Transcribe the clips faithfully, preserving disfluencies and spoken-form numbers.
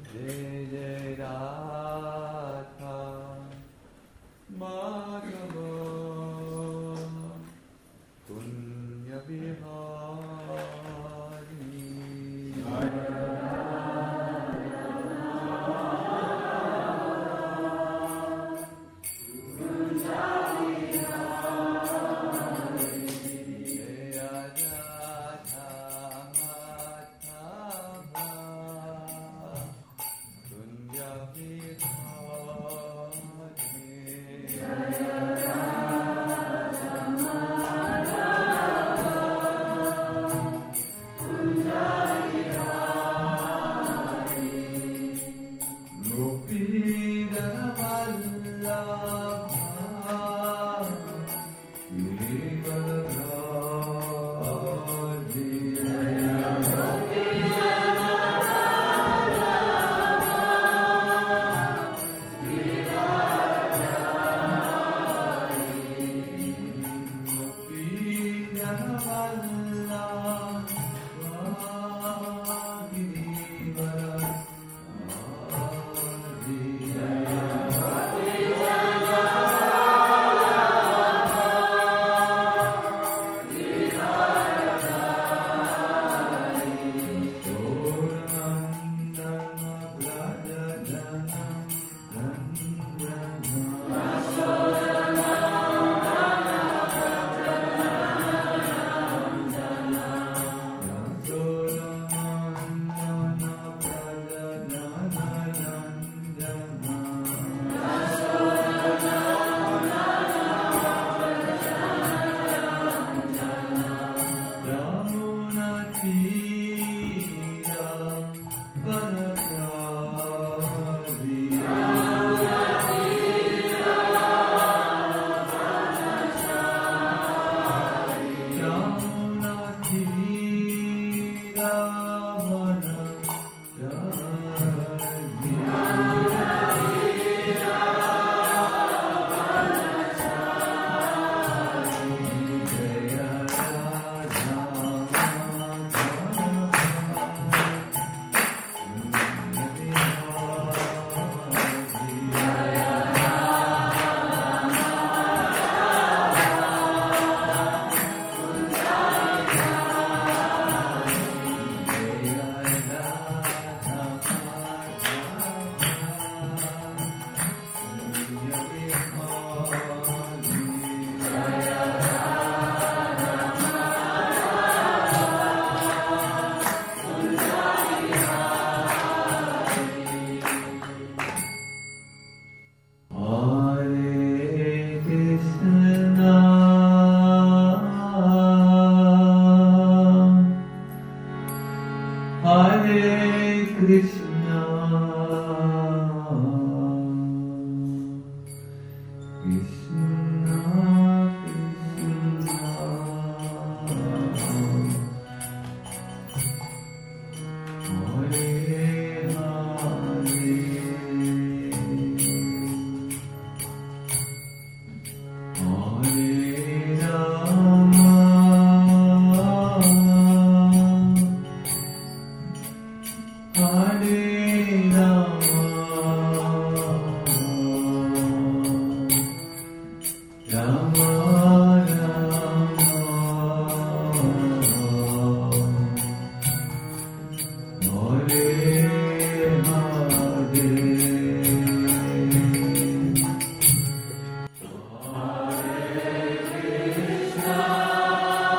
Jai Jai Radha Madhava Punya Vihari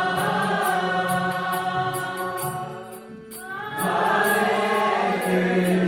Hare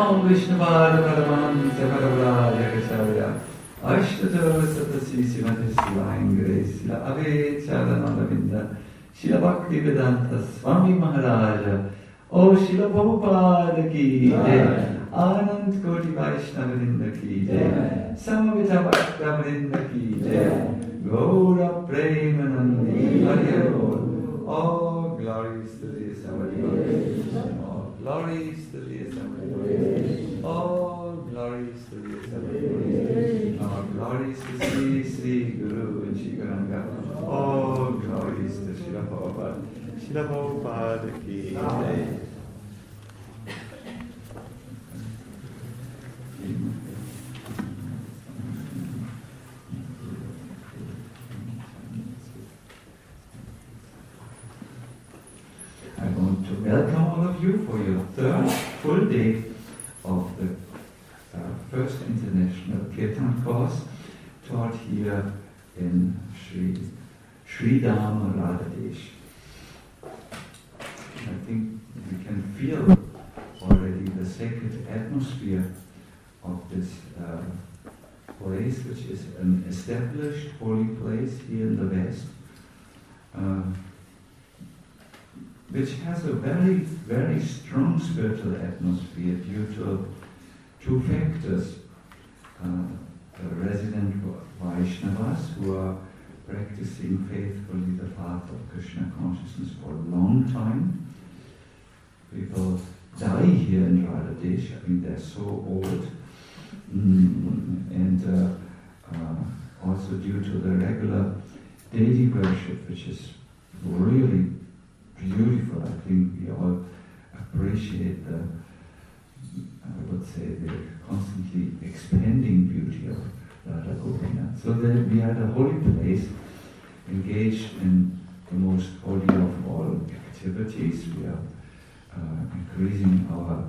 Namo Vishnuvada Paramahamsa Paravaraja Kacharya Ashtadhara Satasi Srimati Sivangre Sila Avecharanavinda Srila Bhaktivedanta Swami Maharaja O Srila Prabhupada Ki Jai Anand Koti Vaishnavrinda Ki Jai Samavita Bhakta Ki Jai Gaura Premanandi Hari Bol. All glories to the Assembly. All glories to the Assembly. All glories to the Assembly. All glories to Sri Sri Guru and Shri Gauranga. All glories to Srila Prabhupada. Srila Prabhupada Ki Jai. I want to welcome all of you for your third full day of the uh, first international Kirtan course taught here in Sri Sri Dhamma Radhadesh. I think we can feel already the sacred atmosphere of this uh, place, which is an established holy place here in the West, uh, which has a very, very strong spiritual atmosphere due to two factors. Uh, the resident Vaishnavas who are practicing faithfully the path of Krishna consciousness for a long time. People die here in Radhadesh, I mean they're so old. Mm, and uh, uh, also due to the regular deity worship, which is really beautiful. I think we all appreciate the, I would say, the constantly expanding beauty of Radha Govindana. So that we are at a holy place, engaged in the most holy of all activities. We are uh, increasing our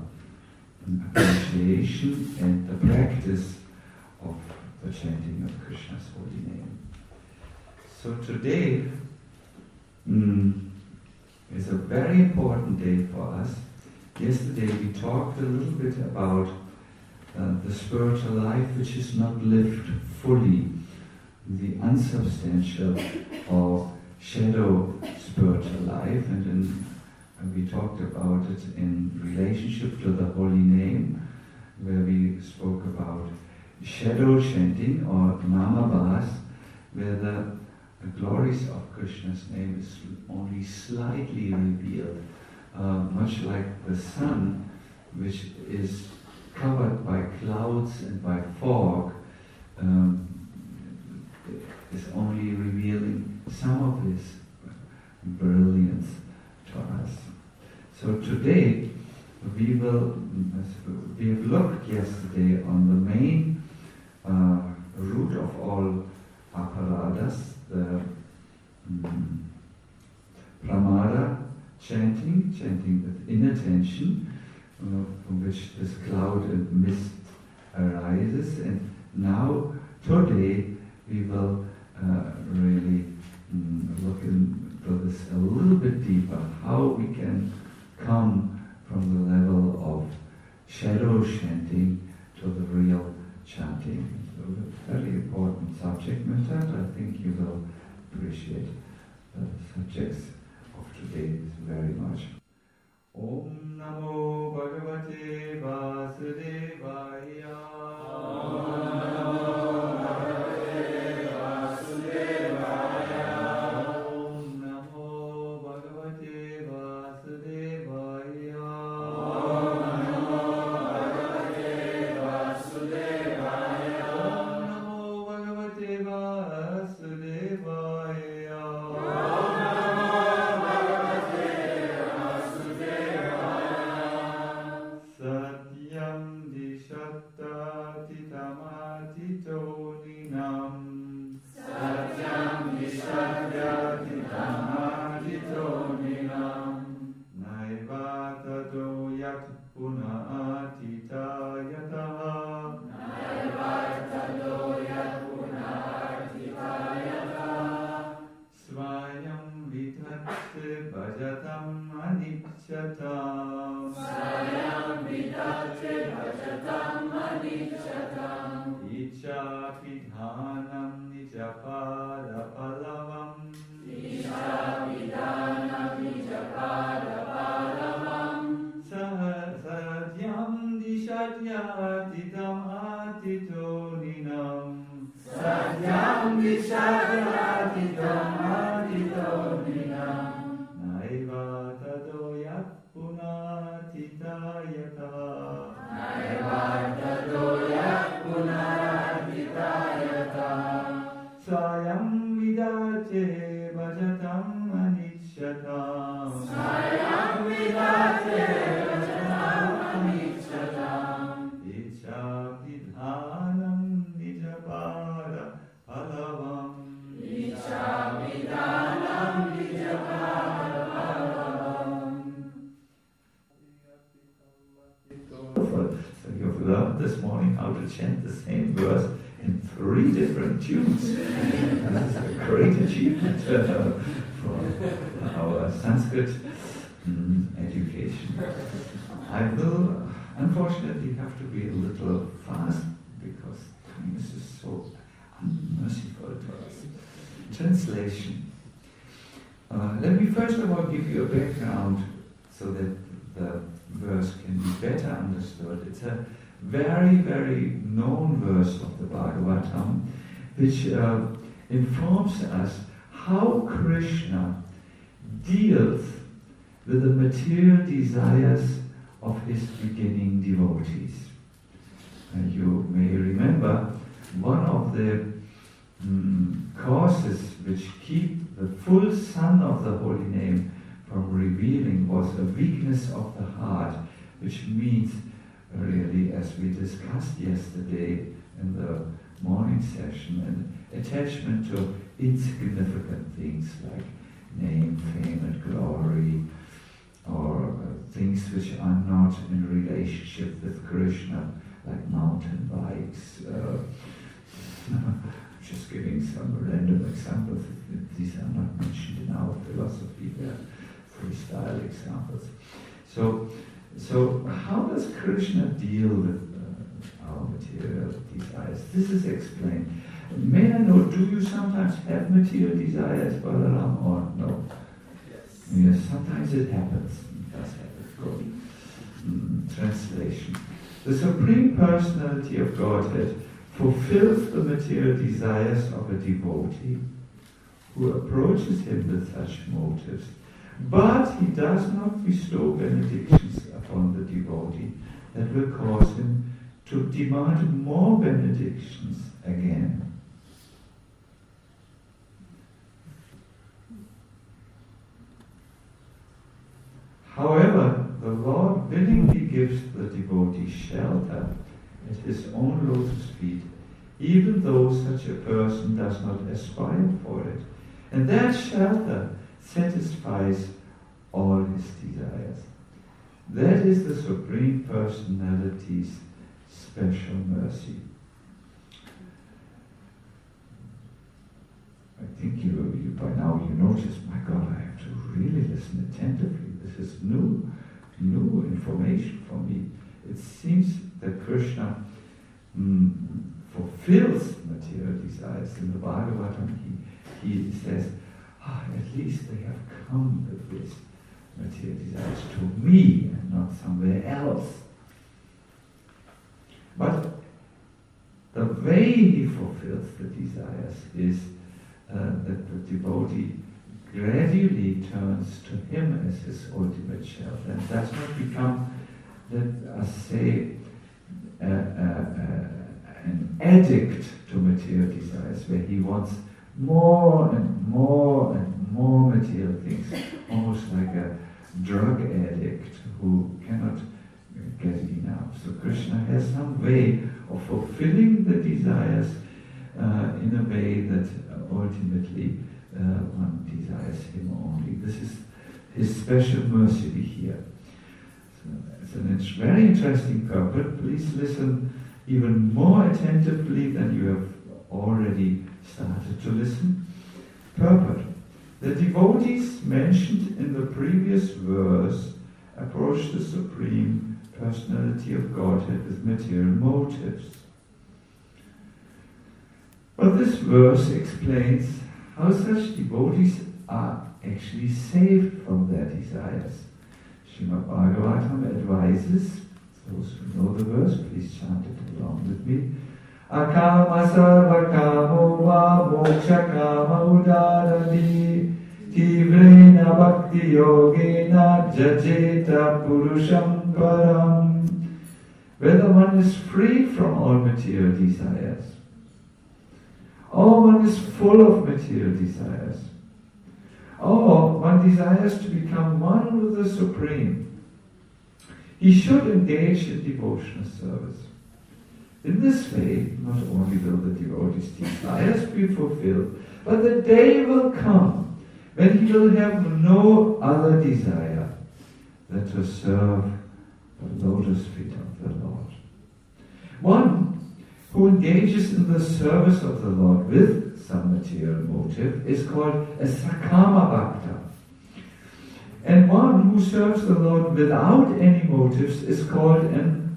appreciation and the practice of the chanting of Krishna's holy name. So today mm, is a very important day for us. Yesterday we talked a little bit about uh, the spiritual life which is not lived fully, the unsubstantial or shadow spiritual life, and then we talked about it in relationship to the holy name, where we spoke about shadow chanting or namabhas, where the, the glories of Krishna's name is only slightly revealed, uh, much like the sun, which is covered by clouds and by fog, um, is only revealing some of his brilliance to us. So today we will, we have looked yesterday on the main uh, root of all aparadas, the um, pramada chanting, chanting with inattention, uh, from which this cloud and mist arises. And now, today, we will uh, really um, look into this a little bit deeper, how we can come from the level of shadow chanting to the real chanting. So a very important subject matter, and I think you will appreciate the subjects of today very much. Om Namo Bhagavate Vasudevaya. Om Namo Bhagavate Vasudevaya. Om Namo Bhagavate Vasudevaya. Om Namo Bhagavate Vasudevaya. Om Namo Bhagavate Vasudevaya. Satyam dishattati tamatito ninam. Satyam dishattati tamatito ninam. Naivatato yat punatita yataha. Naivatato yat punatita yataha. Svayam vitate bhajatam anicchatam. Svayam vidate bhajatam aniccatam. Icha pidhanam nijapada palavam. Isha vidanam nijapada palavam. Sahasadyam dishadyatidam atitoninam. Satyam vishadyatidam atitoninam. Naiva tadoyat punatitayata. Naiva tadoyat punatitayata. Sayam vidate bhajatam aniccatam. Sayam vidate bhajatam aniccatam. Icha pidhanam nijapada palavam. Icha vidanam nijapada palavam. So you've learned this morning how to chant the same verse in three different tunes. This is a great achievement uh, for our Sanskrit mm, education. I will unfortunately have to be a little fast because time is just so unmerciful to us. Translation. Uh, let me first of all give you a background so that the verse can be better understood. It's a very, very known verse of the Bhagavatam, which uh, informs us how Krishna deals with the material desires of his beginning devotees. And you may remember one of the um, causes which keep the full sun of the holy name from revealing was a weakness of the heart, which means really, as we discussed yesterday in the morning session, an attachment to insignificant things like name, fame and glory, or uh, things which are not in relationship with Krishna, like mountain bikes. Uh, just giving some random examples. These are not mentioned in our philosophy, they're freestyle examples. So, so how does Krishna deal with uh, our material desires? This is explained. May I know, do you sometimes have material desires, Balaram, or no? Yes. Yes, sometimes it happens. It does happen. Good. Mm, translation. The Supreme Personality of Godhead fulfills the material desires of a devotee who approaches him with such motives, but he does not bestow benedictions upon the devotee that will cause him to demand more benedictions again. However, the Lord willingly gives the devotee shelter at his own lotus feet, even though such a person does not aspire for it. And that shelter satisfies all his desires. That is the Supreme Personality's special mercy. I think you, you by now you notice, my God, I have to really listen attentively. This is new, new information for me. It seems that Krishna mm, fulfills material desires. In the Bhagavatam, he, he says, ah, at least they have come with this material desires to me and not somewhere else. But the way he fulfills the desires is uh, that the devotee gradually turns to him as his ultimate shelter and does not become, let us say, uh, uh, uh, an addict to material desires, where he wants more and more and more material things, almost like a drug addict who cannot get enough. So Krishna has some way of fulfilling the desires uh, in a way that uh, ultimately uh, one desires him only. This is his special mercy here. So it's an it's very interesting purport. Please listen even more attentively than you have already started to listen. Purport. The devotees mentioned in the previous verse approach the Supreme personality of Godhead with material motives. But this verse explains how such devotees are actually saved from their desires. Srimad Bhagavatam advises, those who know the verse, please chant it along with me. Akama sarva kamo va moksha kama udarani tivrena bhakti yogena jajeta purusham param. Whether one is free from all material desires, or one is full of material desires, or one desires to become one with the Supreme, he should engage in devotional service. In this way, not only will the devotee's desires be fulfilled, but the day will come when he will have no other desire than to serve the lotus feet of the Lord. One who engages in the service of the Lord with some material motive is called a sakama bhakta. And one who serves the Lord without any motives is called an,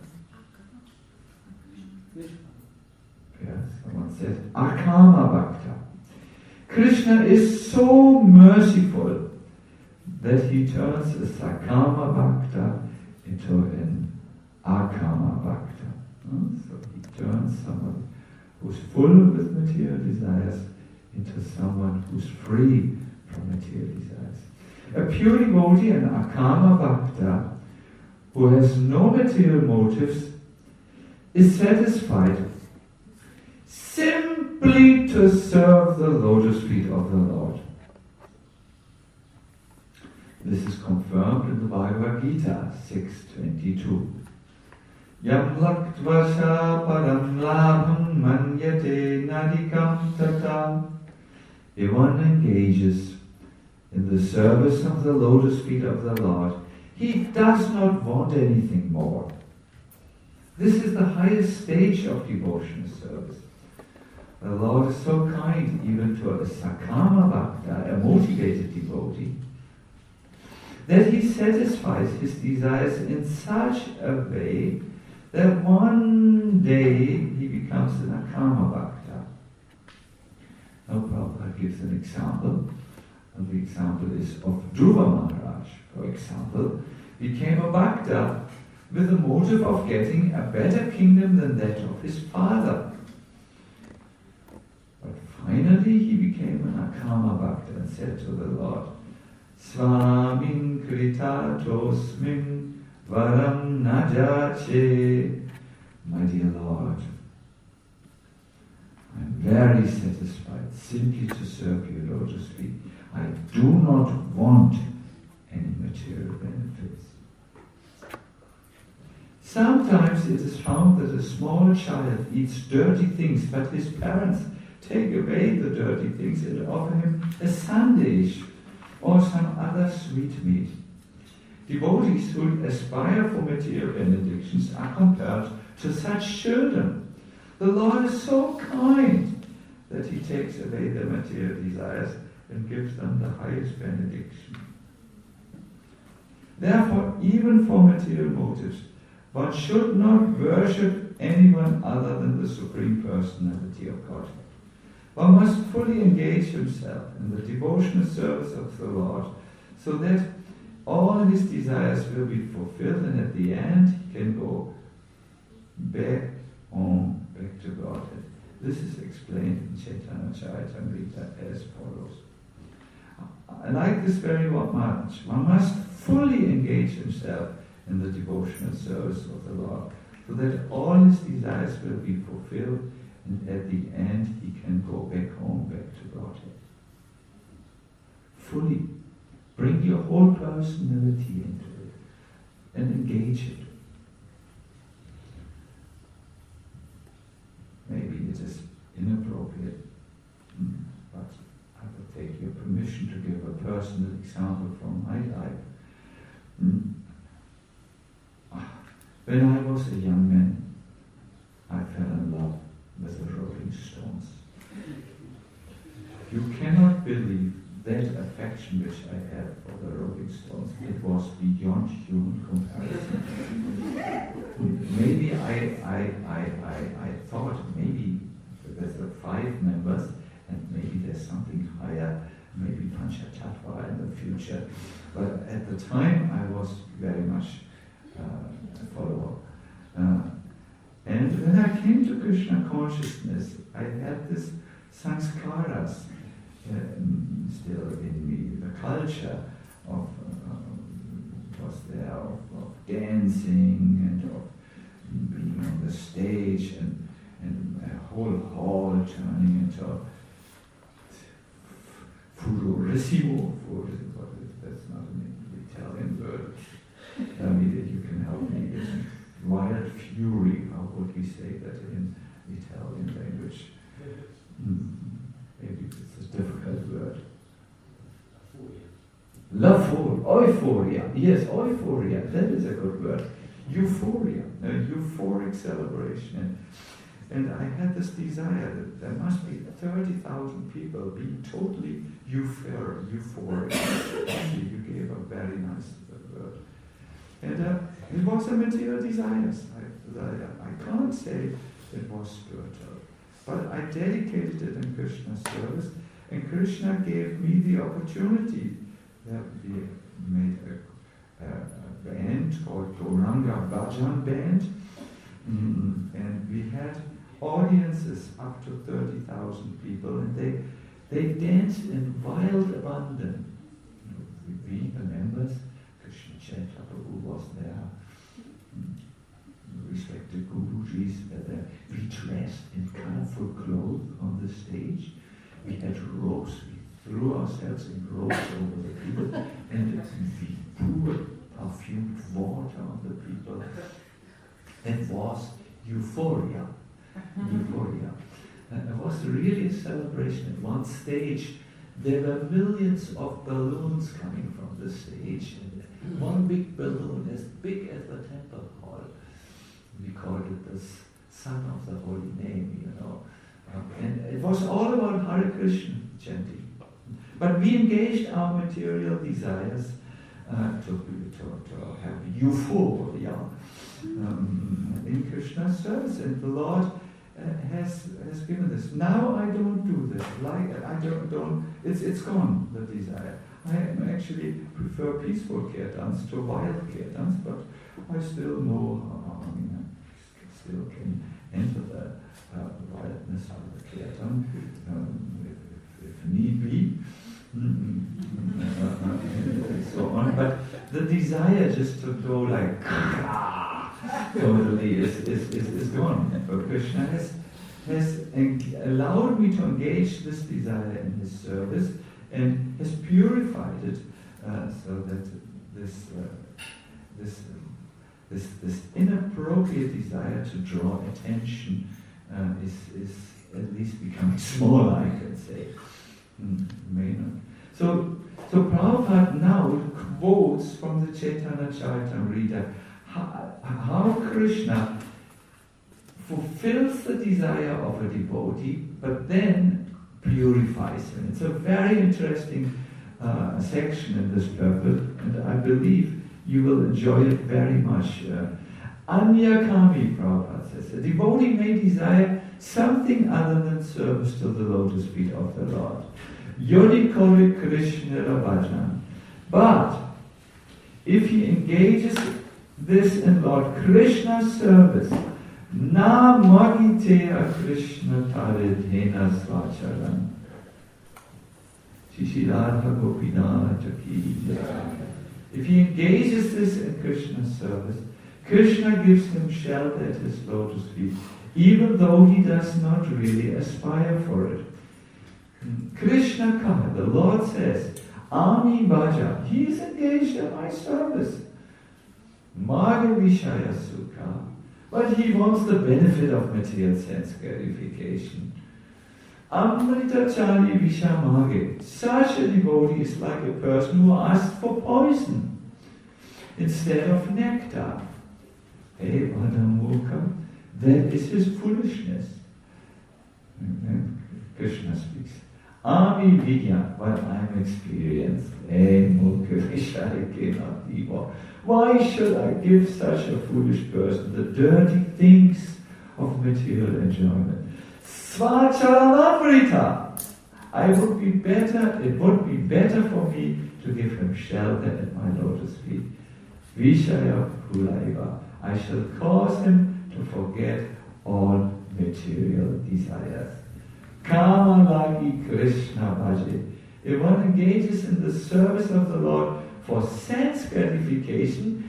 yeah, someone said, akama bhakta. Krishna is so merciful that he turns a sakama bhakta into an akama bhakta. So he turns someone who's full with material desires into someone who's free from material desires. A pure devotee, an akama bhakta, who has no material motives, is satisfied simply to serve the lotus feet of the Lord. This is confirmed in the Bhagavad Gita six twenty-two. Yam laktvasha param labham manyate nadikam tata. If one engages in the service of the lotus feet of the Lord, he does not want anything more. This is the highest stage of devotional service. The Lord is so kind even to a sakama bhakta, a motivated devotee, that he satisfies his desires in such a way that one day he becomes an akama bhakta. Now Prabhupada gives an example. And the example is of Dhruva Maharaj, for example, became a bhakta with the motive of getting a better kingdom than that of his father. But finally he became an akama bhakta and said to the Lord, Swamin kritatosmin varam najache. My dear Lord, I am very satisfied simply to serve your lotus feet. I do not want any material benefits. Sometimes it is found that a small child eats dirty things, but his parents take away the dirty things and offer him a sandesh or some other sweet meat. Devotees who aspire for material benedictions are compared to such children. The Lord is so kind that he takes away their material desires and gives them the highest benediction. Therefore, even for material motives, one should not worship anyone other than the Supreme Personality of Godhead. One must fully engage himself in the devotional service of the Lord so that all his desires will be fulfilled and at the end he can go back home, back to Godhead. This is explained in Chaitanya Charitamrita as follows. I like this very much. One must fully engage himself in the devotional service of the Lord so that all his desires will be fulfilled and at the end he can go back home, back to Godhead. Fully. Bring your whole personality into it and engage it. Maybe it is inappropriate, but I will take your permission to give a personal example from my life. When I was a young man, I fell in love with the Rolling Stones. You cannot believe that affection which I had for the Rolling Stones. It was beyond human comparison. maybe I, I, I, I, I thought maybe there's uh, five members, and maybe there's something higher, maybe Panchatattva in the future. But at the time, I was very much uh, a follower. Uh, and when I came to Krishna consciousness, I had this sanskaras uh, still in me, the culture of uh, was there of, of dancing and of being on the stage and, and a whole hall turning into furorissimo. That's not an Italian word. Tell me that you can help me. It's wild fury. How would we say that in Italian language? Mm. Maybe it's a difficult word. Euphoria. Euphoria. Yes, euphoria. That is a good word. Euphoria. A euphoric celebration. And I had this desire that there must be thirty thousand people being totally euphor- euphoric. Actually, you gave a very nice word. And uh, it was a material desire. I, I, I can't say it was spiritual. But I dedicated it in Krishna's service, and Krishna gave me the opportunity that we made a, a, a band called Gauranga Bhajan Band, mm-hmm. and we had audiences up to thirty thousand people, and they they danced in wild abandon. You know, we, the members, Krishna Chaitanya Prabhu was there, respected Gurujis were there. We dressed in colorful clothes on the stage. We had robes. We threw ourselves in robes over the people, and we poured perfumed water on the people. It was euphoria. Euphoria. And it was really a celebration. At one stage, there were millions of balloons coming from the stage. And one big balloon, as big as the temple hall. We called it the Son of the Holy Name, you know. Um, and it was all about Hare Krishna chanting. But we engaged our material desires uh, to, to, to have euphoria um, in Krishna's service. And the Lord uh, has has given this. Now I don't do this. Like I don't, don't it's it's gone, the desire. I actually prefer peaceful kirtans to wild kirtans, but I still know, uh, I mean, I still can enter the uh, wildness of the kirtan um, if, if need be. So on, but the desire just to go like totally is, is, is, is gone. But Krishna has, has en- allowed me to engage this desire in his service and has purified it uh, so that this uh, this, um, this this inappropriate desire to draw attention uh, is is at least becoming smaller, I can say. Mm, may not. So, so Prabhupada now quotes from the Chaitanya Charitamrita how, how Krishna fulfills the desire of a devotee, but then purifies him. It's a very interesting uh, section in this purport, and I believe you will enjoy it very much. Uh, Anyakami, Prabhupada says, a devotee may desire something other than service to the lotus feet of the Lord. Yodikori Krishna Bhajan. But if he engages this in Lord Krishna's service, na magitea Krishna taridhena svacharan. Shishirartha Gopinath Ki. If he engages this in Krishna's service, Krishna gives him shelter at his lotus feet, even though he does not really aspire for it. Krishna Kaha, the Lord says, Ami Bhaja, he is engaged in my service. Maga Vishaya Sukha, but he wants the benefit of material sense gratification. Amrita Chali Vishamage, such a devotee is like a person who asks for poison instead of nectar. Hey, Vadamukha, that is his foolishness. And then Krishna speaks. Ami Vidya, well, I'm experienced. Eh, Mukha Vishaya not evil. Why should I give such a foolish person the dirty things of material enjoyment? Svacharanamrita. I would be better, it would be better for me to give him shelter at my lotus feet. Vishaya Kulaiva. I shall cause him to forget all material desires. Kama Lagi Krishna Bhaje. If one engages in the service of the Lord for sense gratification,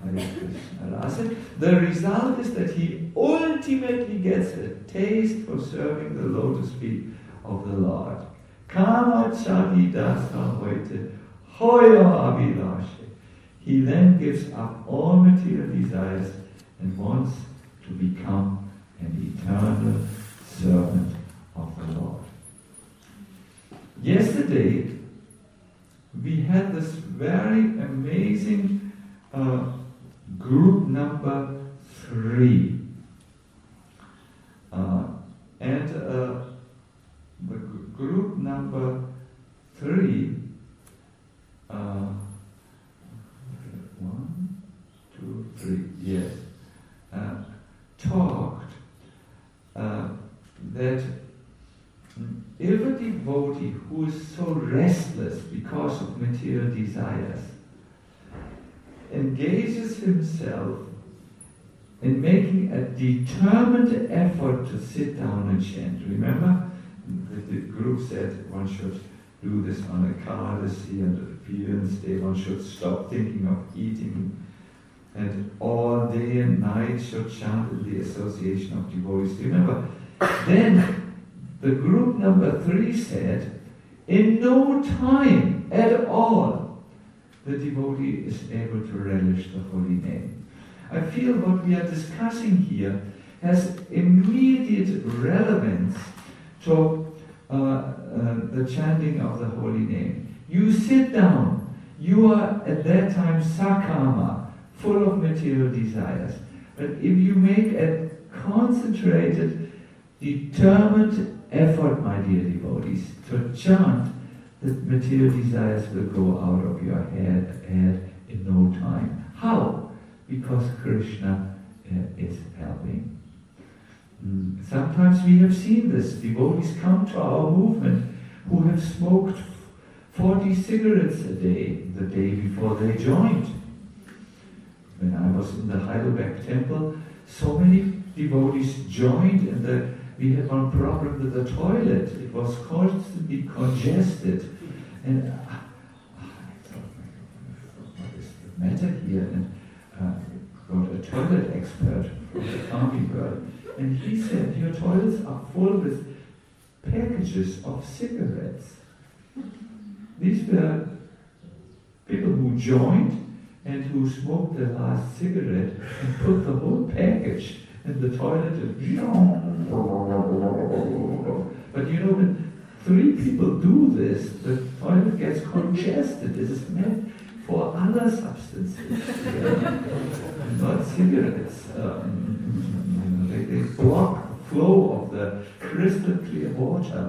the result is that he ultimately gets a taste for serving the lotus feet of the Lord. Kama Chadi Dasa Hoite Hoyo Abhilashe. He then gives up all material desires and wants to become an eternal servant of the Lord. Yesterday, we had this very amazing uh, group number three. Uh, and uh, the g- group number three, uh, one, two, three, yes, uh, talked uh, that if a devotee who is so restless because of material desires engages himself in making a determined effort to sit down and chant. Remember, the, the group said one should do this on Ekadasi and Appearance Day, one should stop thinking of eating, and all day and night should chant in the association of devotees. Remember, then the group number three said, in no time at all, the devotee is able to relish the holy name. I feel what we are discussing here has immediate relevance to uh, uh, the chanting of the holy name. You sit down, you are at that time sakama, full of material desires. But if you make a concentrated, determined effort, my dear devotees, to chant, the material desires will go out of your head, head in no time. How? Because Krishna uh, is helping. Mm. Sometimes we have seen this. Devotees come to our movement who have smoked forty cigarettes a day, the day before they joined. When I was in the Heidelberg temple, so many devotees joined, and the we had one problem with the toilet. It was constantly congested. And uh, I thought, what is the matter here? And uh, got a toilet expert from the army world. And he said, your toilets are full with packages of cigarettes. These were people who joined and who smoked their last cigarette and put the whole package in the toilet. And but you know, when three people do this, the toilet gets congested. This is meant for other substances, yeah. Not cigarettes. Um, they, they block the flow of the crystal clear water.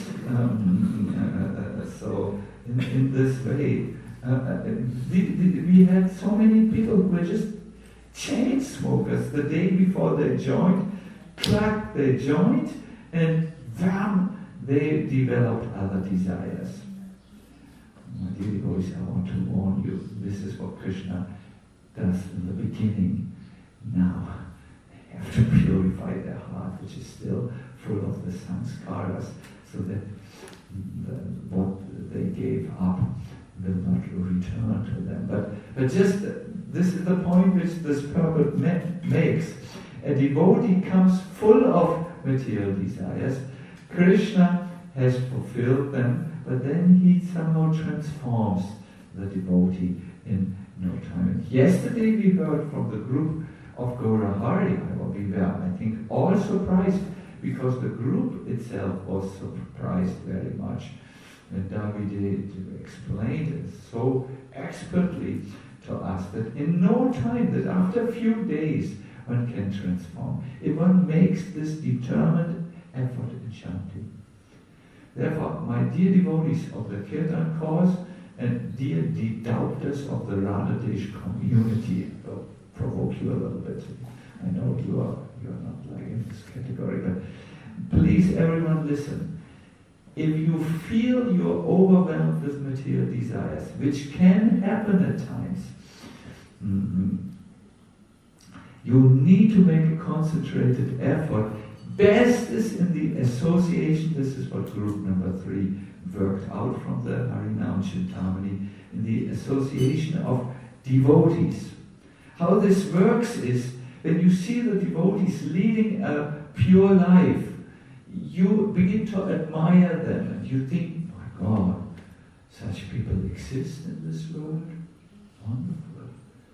Um, uh, so, in, in this way, uh, the, the, we had so many people who were just chain smokers. The day before they joined, clack, they joined, and bam, they developed other desires. My dear devotees, I want to warn you, this is what Krishna does in the beginning. Now, they have to purify their heart, which is still full of the samskaras, so that the, what they gave up will not return to them. But, but just, uh, this is the point which this purport makes. A devotee comes full of material desires. Krishna has fulfilled them, but then he somehow transforms the devotee in no time. And yesterday we heard from the group of Gaurahari. We were, I think, all surprised because the group itself was surprised very much. And Davide explained it so expertly to us that in no time, that after a few days, one can transform. If one makes this determined effort in chanting. Therefore, my dear devotees of the Kirtan cause and dear doubters of the Radhadesh community, I'll provoke you a little bit. I know you are you are not like in this category, but please, everyone, listen. If you feel you're overwhelmed with material desires, which can happen at times, mm-hmm, you need to make a concentrated effort. Best is in the association. This is what group number three worked out from the Harinam Chintamani, in the association of devotees. How this works is, when you see the devotees leading a pure life, you begin to admire them and you think, my God, such people exist in this world? Wonderful.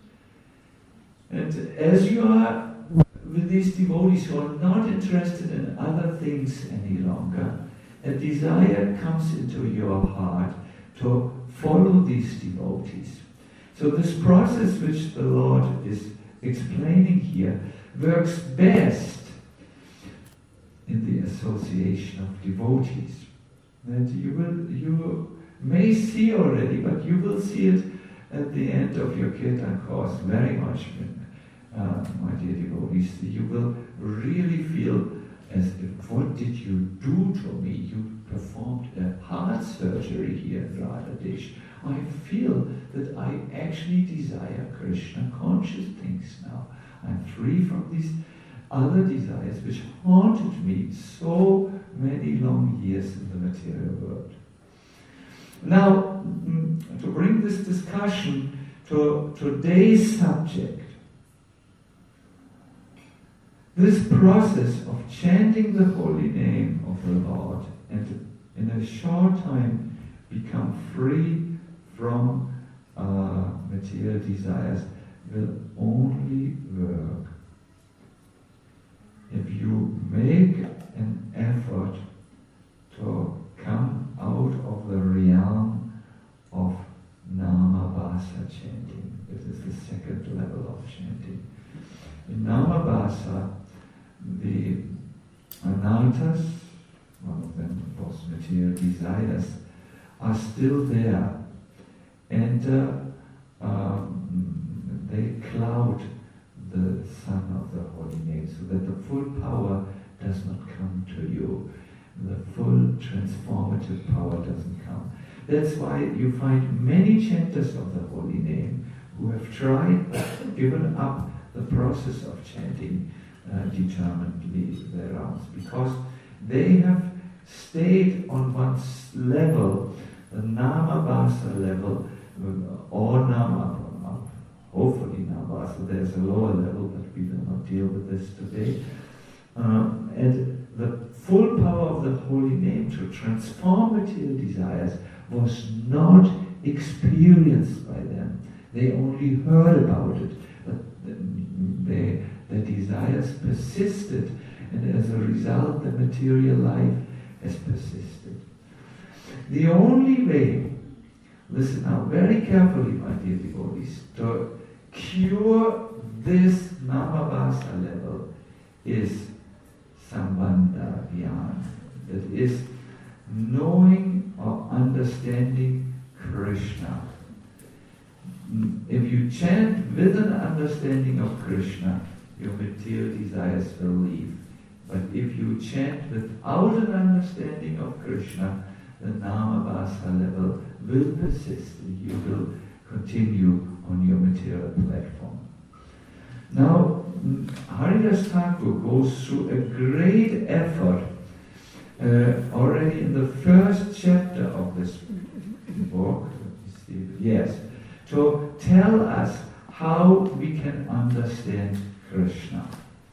And as you are with these devotees who are not interested in other things any longer, a desire comes into your heart to follow these devotees. So this process which the Lord is explaining here works best in the association of devotees. That you will, you may see already, but you will see it at the end of your Kirtan course very much, uh, my dear devotees. You will really feel as if, what did you do to me? You performed a heart surgery here in Radhadesh. I feel that I actually desire Krishna conscious things now. I'm free from these other desires which haunted me so many long years in the material world. Now, to bring this discussion to today's subject, this process of chanting the holy name of the Lord and in a short time become free from uh, material desires will only work if you make an effort to come out of the realm of Namabhasa chanting. This is the second level of chanting. In Namabhasa, the anarthas, one of them was material desires, are still there, and uh, um, they cloud the sun of the holy name, so that the full power does not come to you. The full transformative power doesn't come. That's why you find many chanters of the holy name who have tried, given up the process of chanting uh, determinedly their rounds, because they have stayed on one level, the Namabhasa level, or Nama, hopefully Namabhasa, there's a lower level, but we will not deal with this today. Um, and the full power of the holy name to transform material desires was not experienced by them. They only heard about it, but they, their desires persisted, and as a result the material life has persisted. The only way, listen now very carefully, my dear devotees, to cure this Namabhasa level is Sambandha Jnana, that is knowing or understanding Krishna. If you chant with an understanding of Krishna, your material desires will leave. But if you chant without an understanding of Krishna, the Namabhasa level will persist. You will continue on your material platform. Now, Haridas Thakur goes through a great effort uh, already in the first chapter of this book, yes, to tell us how we can understand Krishna.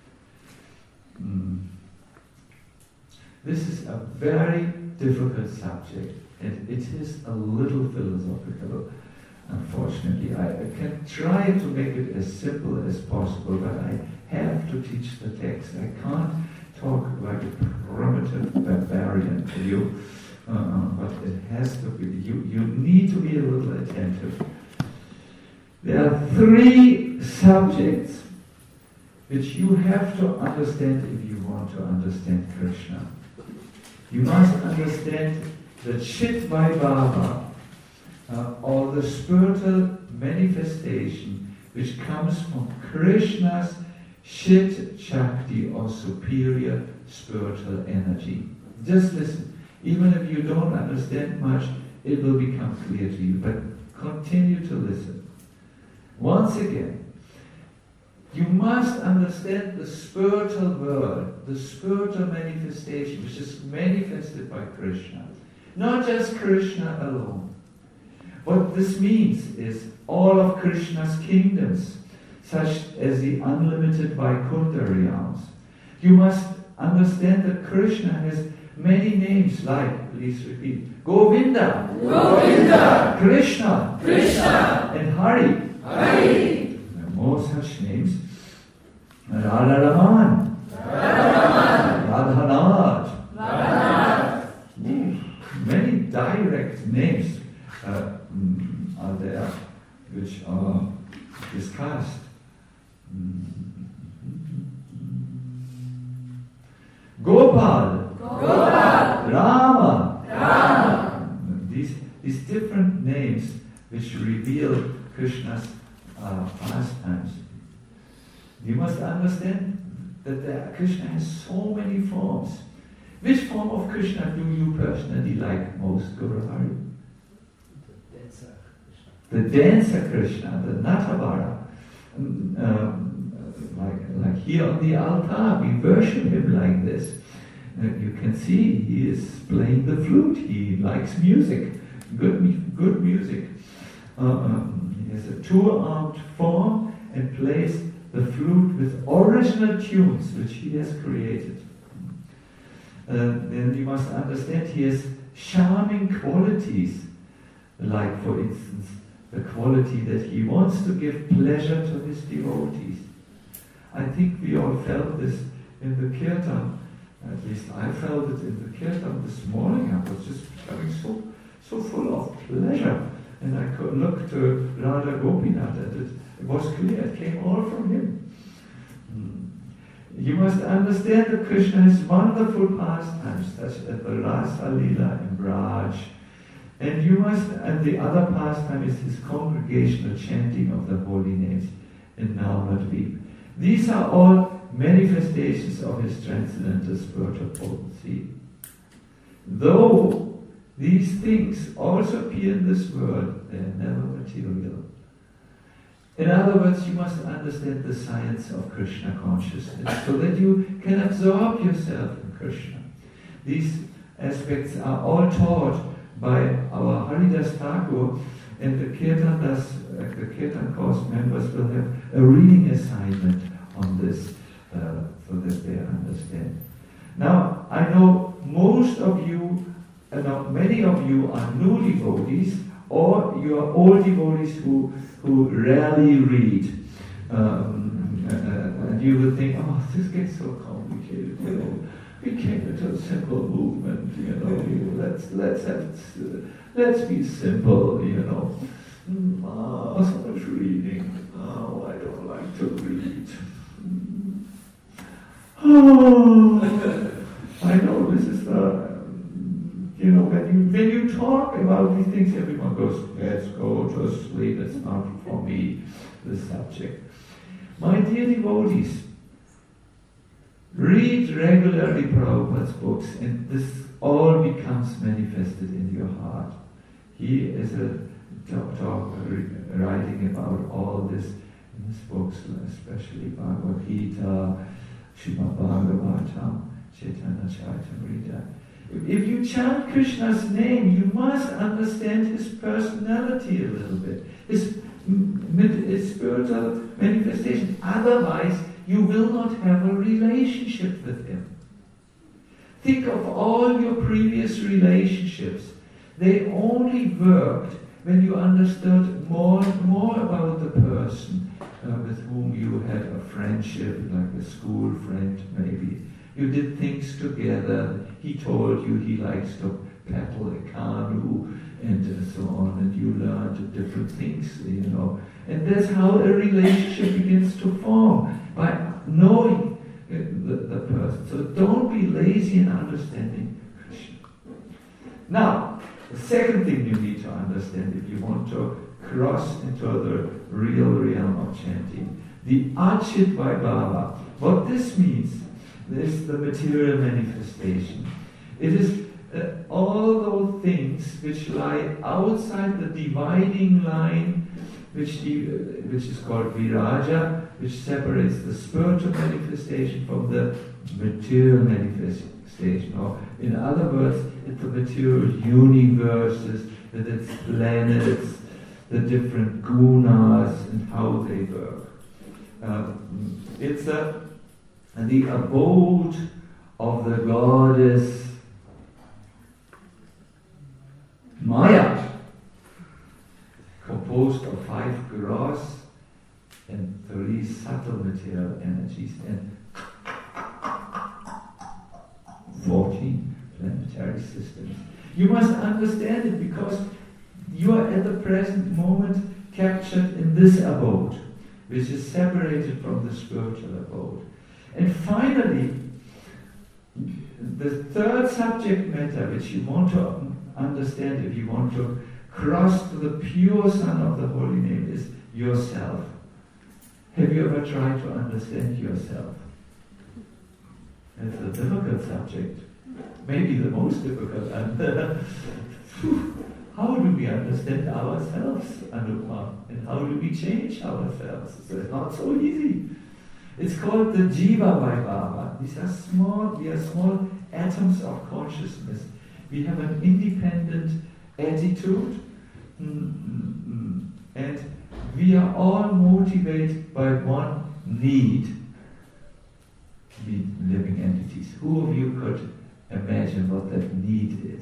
Mm. This is a very difficult subject, and it is a little philosophical. Unfortunately, I, I can try to make it as simple as possible, but I have to teach the text. I can't talk like a primitive barbarian to you, uh, but it has to be, you, you need to be a little attentive. There are three subjects which you have to understand if you want to understand Krishna. You must understand the Chit Vaibhava, uh, or the spiritual manifestation which comes from Krishna's Chit Shakti, or superior spiritual energy. Just listen. Even if you don't understand much, it will become clear to you. But continue to listen. Once again, you must understand the spiritual world, the spiritual manifestation which is manifested by Krishna. Not just Krishna alone. What this means is all of Krishna's kingdoms, such as the unlimited Vaikuntha realms. You must understand that Krishna has many names like, please repeat, Govinda, Govinda, Krishna, Krishna, and Hari. Hari. There are more such names. Radha Raman, Radhanath, Radhanath. Many direct names uh, are there which are discussed. Gopal, Gopal, Rama, Rama. These, these different names which reveal Krishna's uh, pastimes. You must understand that there, Krishna has so many forms. Which form of Krishna do you personally like most, Guru Hari? The dancer Krishna, the Natavara. Um, um, like, like here on the altar, we worship him like this. Uh, you can see he is playing the flute. He likes music, good, good music. Uh, um, he has a two-armed form and plays the flute with original tunes which he has created. Uh, then you must understand he has charming qualities, like for instance the quality that he wants to give pleasure to his devotees. I think we all felt this in the kirtan. At least I felt it in the kirtan this morning. I was just becoming so, so full of pleasure. And I could look to Radha Gopinath, and it, it was clear, it came all from him. Hmm. You must understand that Krishna has wonderful pastimes, such as the Rasa Lila and Braj. And you must, and the other pastime is his congregational chanting of the holy names in Navadvip. These are all manifestations of his transcendental spiritual potency. Though these things also appear in this world, they are never material. In other words, you must understand the science of Krishna consciousness so that you can absorb yourself in Krishna. These aspects are all taught by our Haridas Thakur, and the Kirtan, does, uh, the Kirtan course members will have a reading assignment on this uh, so that they understand. Now, I know most of you, uh, now many of you are new devotees, or you are old devotees who, who rarely read. Um, uh, and you will think, oh, this gets so complicated, you know. We came into a simple movement, you know. Let's let's have, let's be simple, you know. Mm, oh, so much reading. Oh, I don't like to read. Mm. Oh, I know this is the, you know, when you when you talk about these things, everyone goes, let's go to sleep. It's not for me, this subject. My dear devotees, read regularly Prabhupada's books, and this all becomes manifested in your heart. He is a talk, talk, writing about all this in his books, especially Bhagavad Gita, Srimad Bhagavatam, Chaitanya Charitamrita. If you chant Krishna's name, you must understand his personality a little bit, his, his spiritual manifestation. Otherwise, you will not have a relationship with him. Think of all your previous relationships. They only worked when you understood more and more about the person uh, with whom you had a friendship, like a school friend maybe. You did things together. He told you he likes to paddle a canoe and uh, so on, and you learned different things, you know. And that's how a relationship begins to form, by knowing the, the person. So don't be lazy in understanding Krishna. Now, the second thing you need to understand if you want to cross into the real realm of chanting, the Achit Vaibhava. What this means is the material manifestation. It is uh, all those things which lie outside the dividing line, which, the, uh, which is called Viraja, which separates the spiritual manifestation from the material manifestation. Or in other words, it's the material universes, with its planets, the different gunas and how they work. Uh, it's a, the abode of the goddess Maya, composed of five gross and three subtle material energies and fourteen planetary systems. You must understand it because you are at the present moment captured in this abode, which is separated from the spiritual abode. And finally, the third subject matter which you want to understand if you want to cross to the pure Son of the Holy Name is yourself. Have you ever tried to understand yourself? It's a difficult subject. Maybe the most difficult. And how do we understand ourselves, Anupam? And how do we change ourselves? It's not so easy. It's called the Jiva Vaibhava. These are small, we are small atoms of consciousness. We have an independent attitude, mm-hmm. and we are all motivated by one need to be living entities. Who of you could imagine what that need is?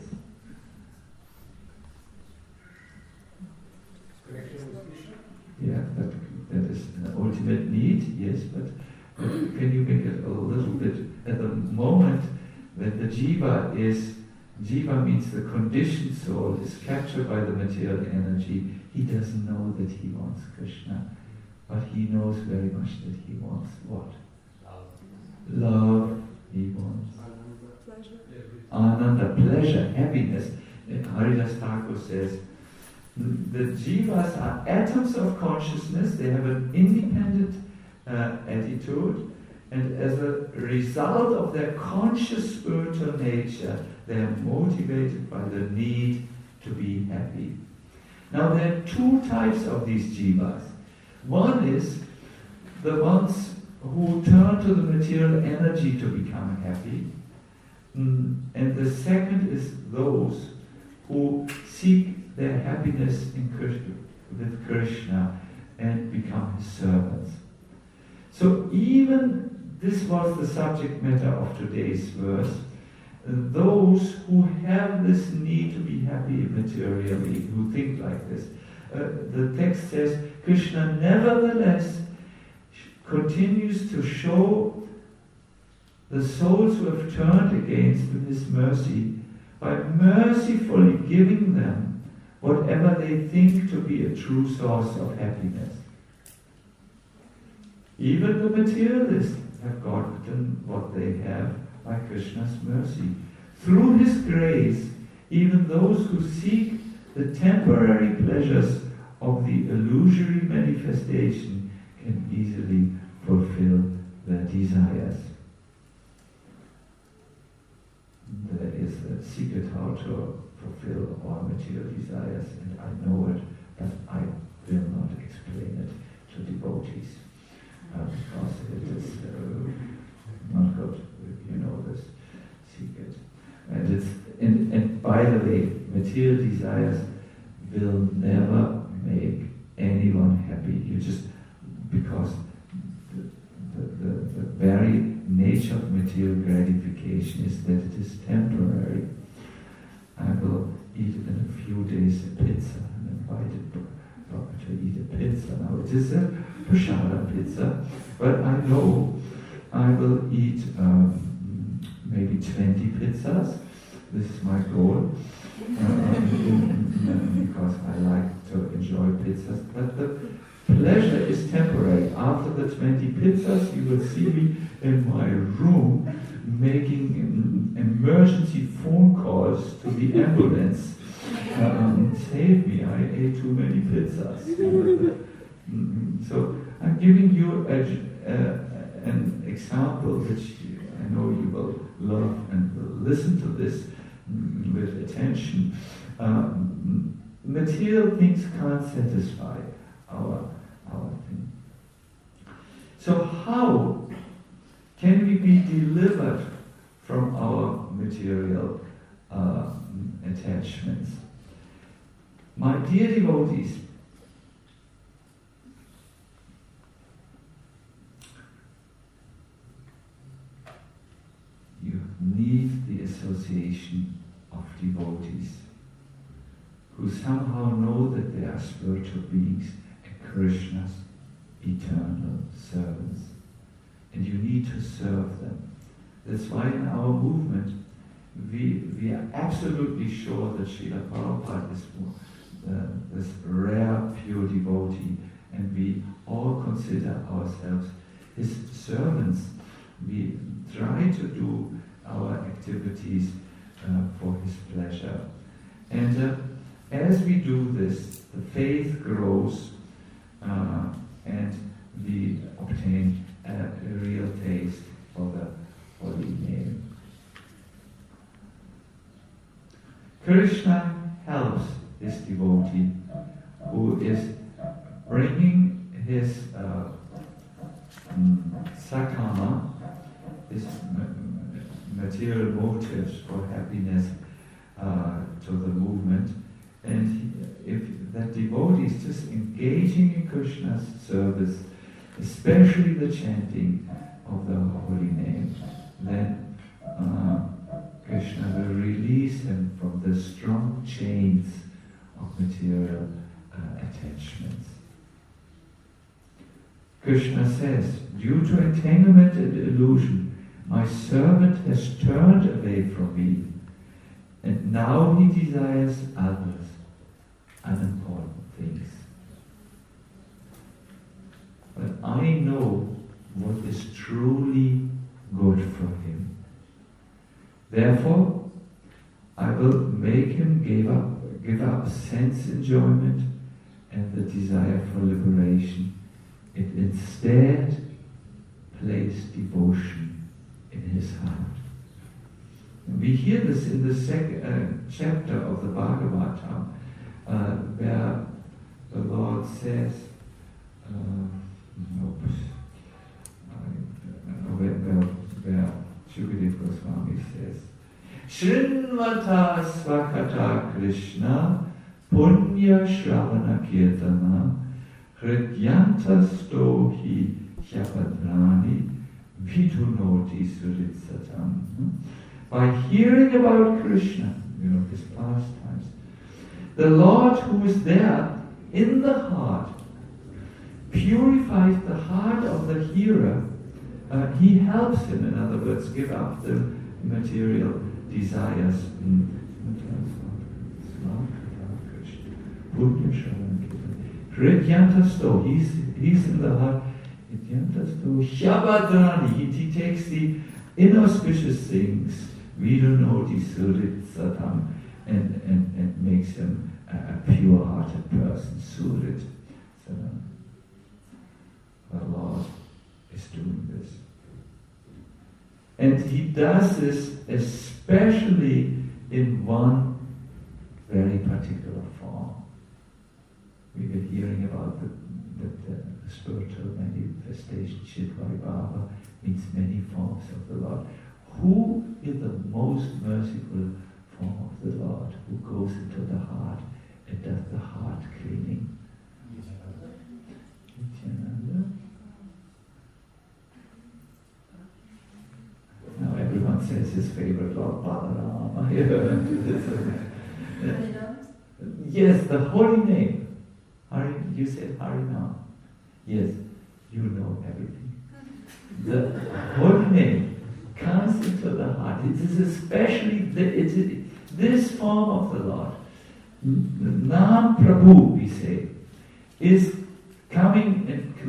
Yeah, that, that is an ultimate need, yes, but, but can you make it a little bit, at the moment when the jiva is, jiva means the conditioned soul is captured by the material energy, he doesn't know that he wants Krishna, but he knows very much that he wants what? Love. Love, he wants. Pleasure. Ananda, pleasure, happiness. And Haridas Thakur says, the jivas are atoms of consciousness, they have an independent uh, attitude, and as a result of their conscious spiritual nature, they are motivated by the need to be happy. Now there are two types of these jivas. One is the ones who turn to the material energy to become happy, mm, and the second is those who seek their happiness in Krishna, with Krishna and become his servants. So even this was the subject matter of today's verse. Those who have this need to be happy materially, who think like this. Uh, the text says, Krishna nevertheless continues to show the souls who have turned against him his mercy by mercifully giving them whatever they think to be a true source of happiness. Even the materialists have gotten what they have by Krishna's mercy. Through his grace, even those who seek the temporary pleasures of the illusory manifestation can easily fulfill their desires. There is a secret how to fulfill all material desires, and I know it, but I will not explain it to devotees, uh, because it is uh, not good. You know this secret. And, it's, and, and by the way, material desires will never make anyone happy. You just, because the, the, the, the very nature of material gratification is that it is temporary. I will eat in a few days a pizza. I'm invited to eat a pizza. Now it is a prashada pizza, but I know I will eat um, maybe twenty pizzas. This is my goal, um, because I like to enjoy pizzas. But the pleasure is temporary. After the twenty pizzas, you will see me in my room making emergency phone calls to the ambulance. Um, save me, I ate too many pizzas. So I'm giving you a, uh, an example which I know you will love and will listen to this with attention. Um, material things can't satisfy our, our thing. So how can we be delivered from our material uh, attachments? My dear devotees, you need the association of devotees who somehow know that they are spiritual beings and Krishna's eternal servants. And you need to serve them. That's why in our movement we, we are absolutely sure that Srila Prabhupada is uh, this rare, pure devotee, and we all consider ourselves his servants. We try to do our activities uh, for his pleasure. And uh, as we do this, the faith grows uh, and we obtain a, a real taste for the holy name. Krishna helps his devotee who is bringing his uh, um, sakama, his material motives for happiness uh, to the movement. And he, if that devotee is just engaging in Krishna's service, especially the chanting of the holy name, then uh, Krishna will release him from the strong chains of material uh, attachments. Krishna says, due to entanglement and illusion, my servant has turned away from me, and now he desires others, unimportant things. But I know what is truly good for him. Therefore, I will make him give up, give up sense enjoyment and the desire for liberation, and instead place devotion in his heart. And we hear this in the second uh, chapter of the Bhagavatam, uh, where the Lord says, uh, nope, uh, where, where, where Shukadeva Goswami says, Shrinvata Svakata Krishna Punya Shravana Kirtana Hridyanta Stohi Hyapadrani Vidunoti Suritsatam. By hearing about Krishna, you know, his pastimes, the Lord who is there in the heart purifies the heart of the hearer. Uh, he helps him, in other words, give up the material desires. Hridyantasto, he's, he's in the heart. Hridyantasto, Shabhadrani, he, he takes the inauspicious things, Vidunoti Surit Satam, and, and, and makes him a, a pure-hearted person, Surit Satam. The Lord is doing this. And he does this especially in one very particular form. We were hearing about the, the, the spiritual manifestation, Chidvai Baba, means many forms of the Lord. Who is the most merciful form of the Lord, who goes into the heart and does the heart cleaning? Nityananda. Now everyone says his favorite Lord, Balarama. Yes, the holy name. Hari, you said Harinam. Yes, you know everything. The holy name comes into the heart. It is especially the, it is this form of the Lord. Nam Prabhu, we say, is coming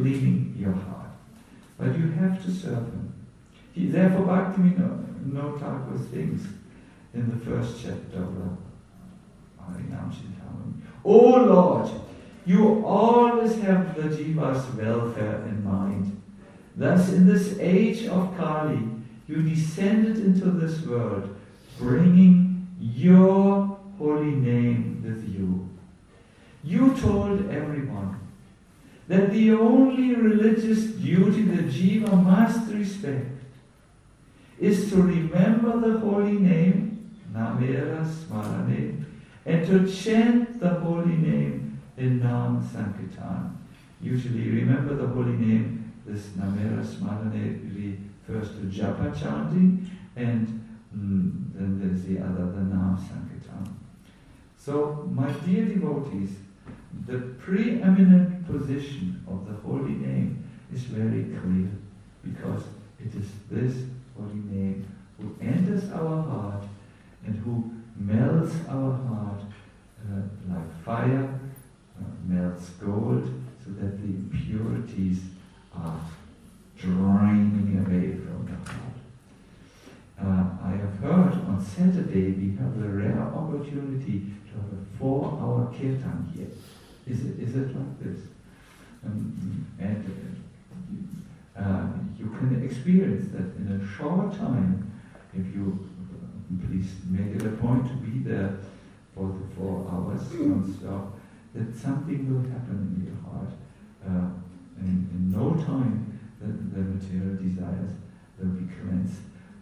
cleaning your heart. But you have to serve him. He, therefore, Bhaktivinoda Thakur sings in the first chapter of the Harinam Chintamani, O Lord, you always have the jiva's welfare in mind. Thus, in this age of Kali, you descended into this world, bringing your holy name with you. You told everyone that the only religious duty the jiva must respect is to remember the holy name, Namera Smarane, and to chant the holy name in Nam Sankirtan. Usually, remember the holy name, this Namera Smarane refers to japa chanting, and mm, then there's the other, the Nam Sankirtan. So, my dear devotees, the preeminent position of the holy name is very clear, because it is this holy name who enters our heart and who melts our heart uh, like fire, uh, melts gold, so that the impurities are draining away from the heart. Uh, I have heard on Saturday we have the rare opportunity to have a four-hour kirtan here. Is it, is it like this? Um, and uh, you can experience that in a short time, if you uh, please make it a point to be there for the four hours non-stop, that something will happen in your heart. Uh, in, in no time, the, the material desires will be cleansed.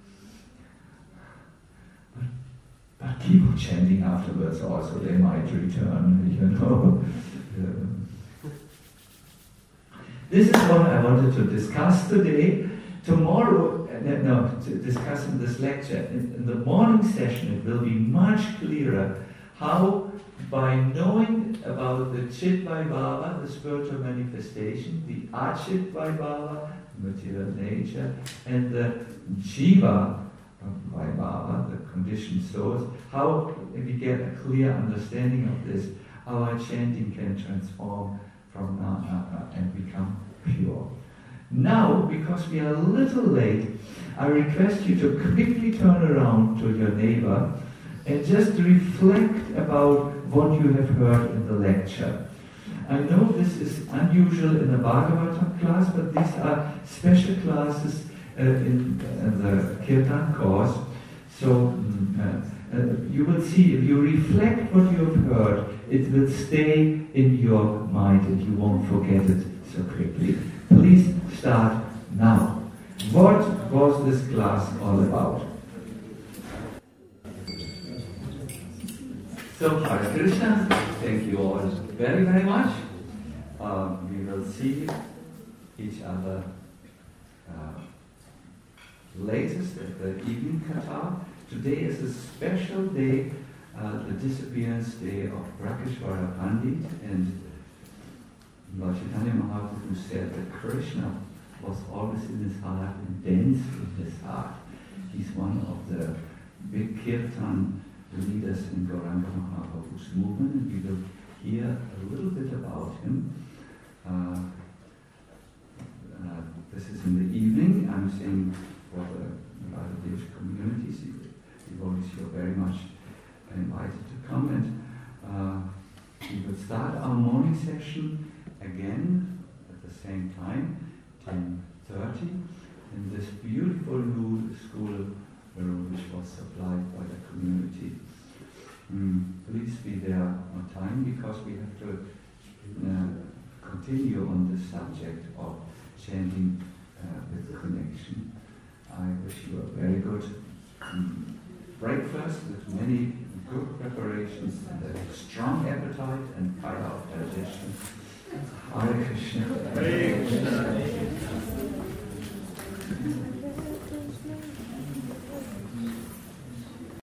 But, but keep on chanting afterwards also, they might return, you know. Uh, this is what I wanted to discuss today. Tomorrow, uh, no, to discuss in this lecture, in, in the morning session it will be much clearer how, by knowing about the Chit Vaibhava, the spiritual manifestation, the Achit Vaibhava, material nature, and the Jiva Vaibhava, the conditioned souls, how, if we get a clear understanding of this, our chanting can transform from na and become pure. Now, because we are a little late, I request you to quickly turn around to your neighbor and just reflect about what you have heard in the lecture. I know this is unusual in a Bhagavatam class, but these are special classes uh, in, in the Kirtan course. So uh, uh, you will see, if you reflect what you have heard, it will stay in your mind and you won't forget it so quickly. Please start now. What was this class all about? So, Hare Krishna, thank you all very, very much. Um, we will see each other uh, latest at the evening katha. Today is a special day, uh, the disappearance day of Brakeshwara Pandit, and Lord Chaitanya Mahaprabhu said that Krishna was always in his heart and danced in his heart. He's one of the big kirtan leaders in Gauranga Mahaprabhu's movement, and we will hear a little bit about him. Uh, uh, this is in the evening. I'm saying for the Bangladesh communities, devotees, you're very much invited to come, and uh, we will start our morning session again at the same time, ten thirty, in this beautiful new school room which was supplied by the community. Mm, please be there on time, because we have to uh, continue on the subject of chanting uh, with connection. I wish you a very good um, breakfast with many good preparations and a strong appetite and fire of digestion. Hare Krishna. Hare Krishna.